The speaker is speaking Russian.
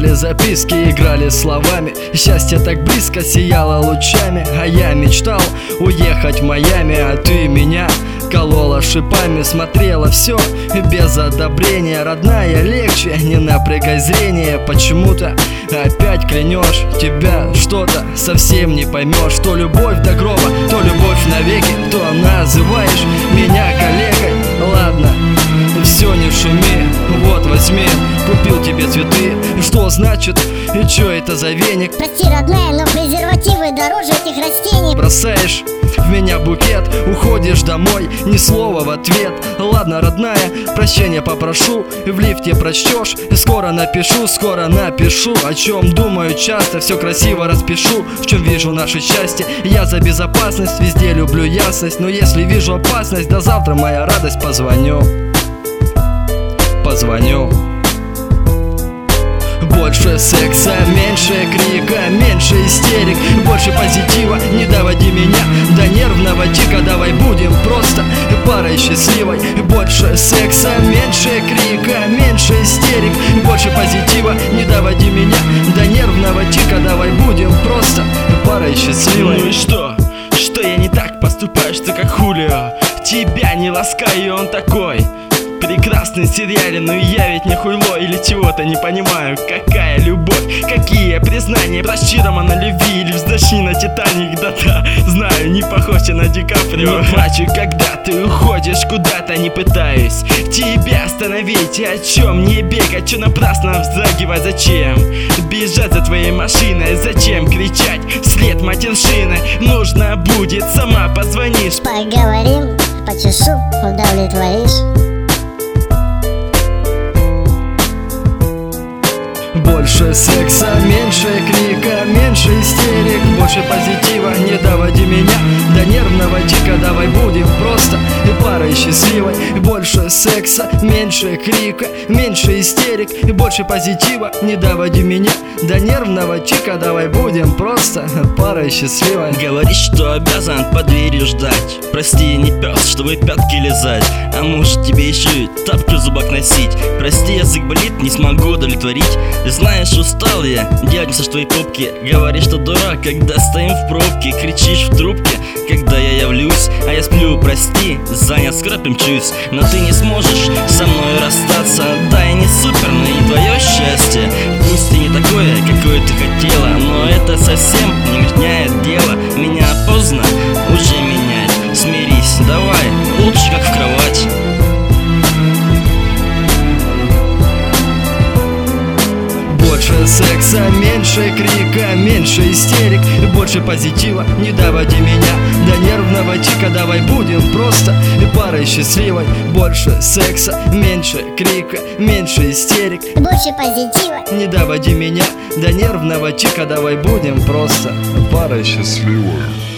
Писали записки, играли словами. Счастье так близко сияло лучами. А я мечтал уехать в Майами, а ты меня колола шипами. Смотрела все без одобрения. Родная, легче, не напрягай зрение. Почему-то опять клянешь, тебя что-то совсем не поймешь. То любовь до гроба, то любовь навеки, то называешь меня коллегой. Ладно, все, не шуми, вот возьми, купил тебе цветы. Что значит, и чё это за веник? Прости, родная, но презервативы дороже этих растений. Бросаешь в меня букет, уходишь домой, ни слова в ответ. Ладно, родная, прощения попрошу, в лифте прочтешь. Скоро напишу, о чем думаю часто, все красиво распишу. В чем вижу наше счастье, я за безопасность, везде люблю ясность. Но если вижу опасность, до завтра моя радость, позвоню. Больше секса, меньше крика, меньше истерик, больше позитива, не доводи меня до нервного тика. Давай будем просто парой счастливой. Больше секса, меньше крика, меньше истерик, больше позитива, не доводи меня до нервного тика. Давай будем просто парой счастливой. Ну и что? Что я не так поступаю, что как Хулио? Тебя не ласкаю, он такой прекрасный сериале, но я ведь не хуйло или чего-то не понимаю. Какая любовь, какие признания, прощи Романа любви или вздохни на Титаник. Да-да, знаю, не похож я на Ди Каприо. Не плачу, когда ты уходишь куда-то, не пытаюсь тебя остановить. О чем не бегать, че напрасно вздрагивать, зачем бежать за твоей машиной, зачем кричать вслед матершины? Нужно будет, сама позвонишь. Поговорим, почешу, удовлетворишь. Больше секса, меньше крика, меньше истерик, больше позитива, не доводи меня до нервного тика. Давай будем просто парой счастливой. Больше секса, меньше крика, меньше истерик, больше позитива, не доводи меня до нервного тика. Давай будем просто парой счастливой. Говоришь, что обязан под дверью ждать. Прости, не пес, чтобы пятки лизать. А может тебе еще и тапки в зубах носить. Прости, язык болит, не смогу удовлетворить. Знаешь, устал я делать со твоей попки. Говоришь, что дурак, когда стоим в пробке. Кричишь в трубке, когда я явлюсь. А я сплю, прости, занят, скоро примчусь. Но ты не сможешь со мной расстаться. Да, я не супер, но и твое счастье. Пусть и не такое, какое ты хотела, но это совсем не меняет дело. Меня поздно уже менять. Смирись, давай, лучше как в кровать. Больше секса, меньше крика, меньше истерик, больше позитива, не доводи меня до нервного тика. Давай будем просто парой счастливой. Больше секса, меньше крика, меньше истерик, больше позитива, не доводи меня до нервного тика. Давай будем просто парой счастливой.